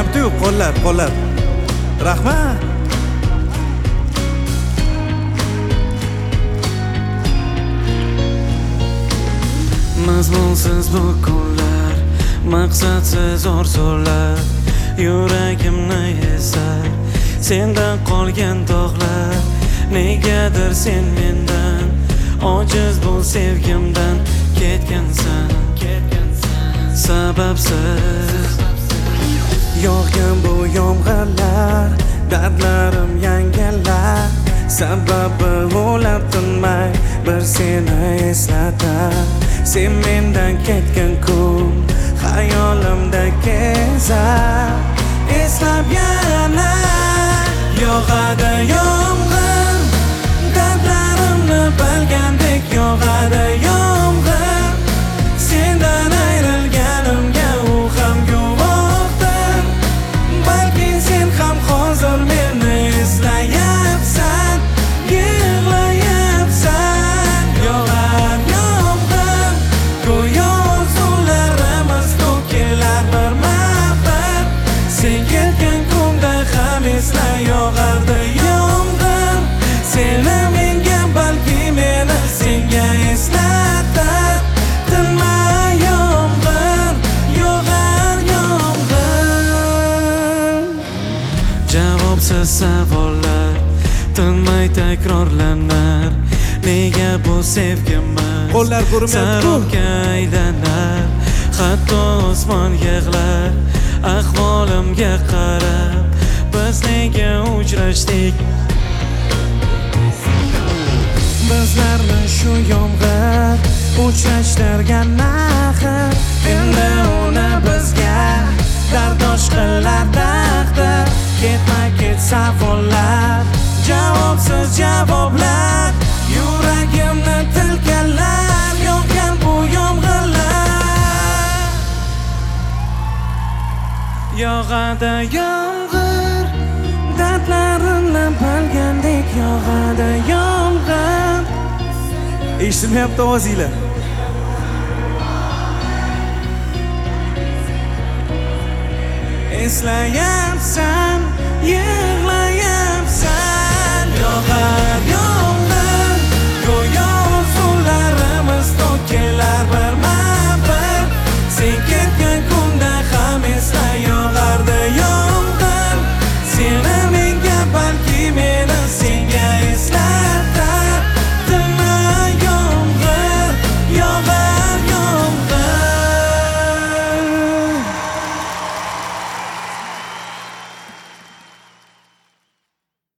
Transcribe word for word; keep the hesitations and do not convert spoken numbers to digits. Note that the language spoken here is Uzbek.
Bo'lyapti-yu, qo'llar, qo'llar. Rahmat. Mazmunsiz bu kunlar, maqsadsiz orzular, yuragimni esa sendan qolgan dog'lar. Negadir sen mendan, ojiz bu sevgimdan ketgansan, sababsiz. Yog'gan bu yomg'irlar, dardlarim yangilar. Sababi ular tinmay bir seni eslatar. Sen mendan ketgan kun xayolimda kezar. Eslab yana yog'adi yomg'ir, dardlarimni bilgandek yog'adi yomg'ir. Sendan ayrilganimga u ham guvohdir. Balki sen ham hozir meni eslayapsan, yig'layapsan. Yog'ar yomg'ir, go'yo orzularimiz to'kilar birma-bir. Sen ketgan kunda ham esla yog'ardi yomg'ir. Seni menga, balki meni senga eslatar. Tinmay yomg'ir, yog'ar yomg'ir. Javobsiz savollar tinmay takrorlanar. Nega bu sevgimiz Qo'llar ko'rinmayapti-ku. sarobga aylanar? Hatto osmon yig'lar ahvolimga qarab. Biz nega uchrashdik? Bizlarni shu yomg'ir uchrashtirgan axir. Endi uni bizga dardosh qilar taqdir. Ketma-ket savollar, javobsiz javoblar, yuragimni tilkalar. Yog'gan bu yomg'irlar, yog'adi yomg'ir, dardlarimni bilgandek yog'adi yomg'ir. Eshitilmayapti ovozinglar. Eslayapsan, yig'layapsan.